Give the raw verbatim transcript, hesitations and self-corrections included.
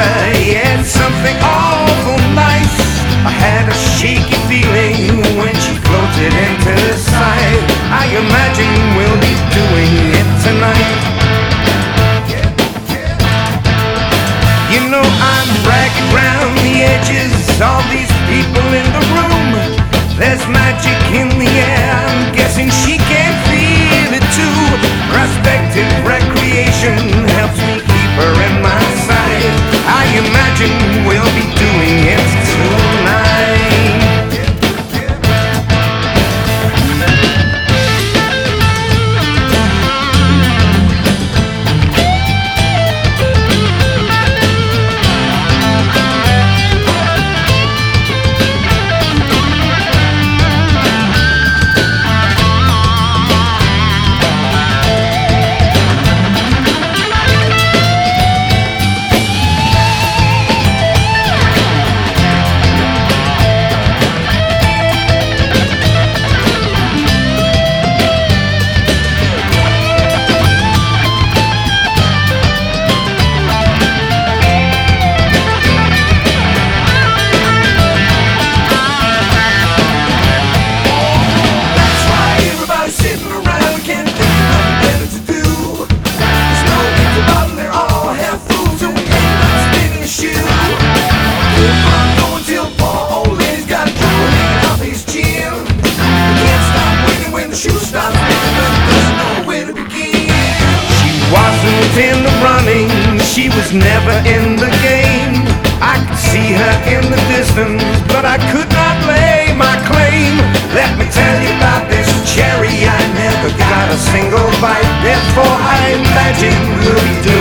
yeah, it's something awful nice. I had a shaky feeling when she floated into sight. I imagine we'll be doing it tonight. You know I'm ragged round the edges, all these people in the room. There's magic in the air, I'm guessing she can feel it too. Prospective recreation helps me keep her in my sight. I imagine we'll be doing it tonight. In the running, she was never in the game. I could see her in the distance, but I could not lay my claim. Let me tell you about this cherry, I never got a single bite. Therefore I imagine we'll be doing